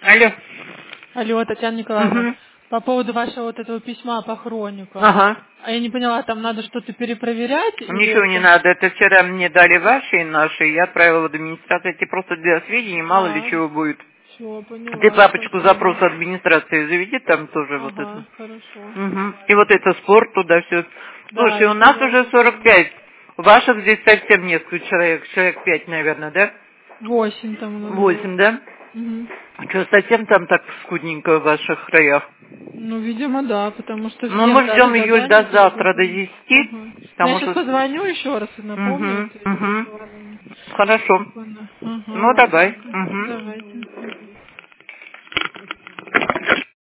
Алло. Алло, Татьяна Николаевна. Угу. По поводу вашего вот этого письма по хронику. Ага. А я не поняла, там надо что-то перепроверять? Ничего или не это... надо. Это вчера мне дали ваши и наши. Я отправила в администрацию. Эти просто для сведений, мало ли чего будет. Все, поняла. Ты папочку Спасибо. запрос администрации заведи, там тоже вот это. Хорошо. Угу. И вот это спорт туда все. Слушай, Да, у нас я уже 45. Ваших здесь совсем несколько человек. Человек 5, наверное, да? 8 там. 8, да? Угу. Что, совсем там так скудненько в ваших краях? Ну, видимо, да, потому что Ну, мы всем ждем дали июль задание до завтра, до переработать. 10, Ага. Я потому сейчас что... позвоню еще раз и напомню. Угу, Это угу. актуально. Хорошо. Ага, Ну, давай. ладненько. Угу. Давайте.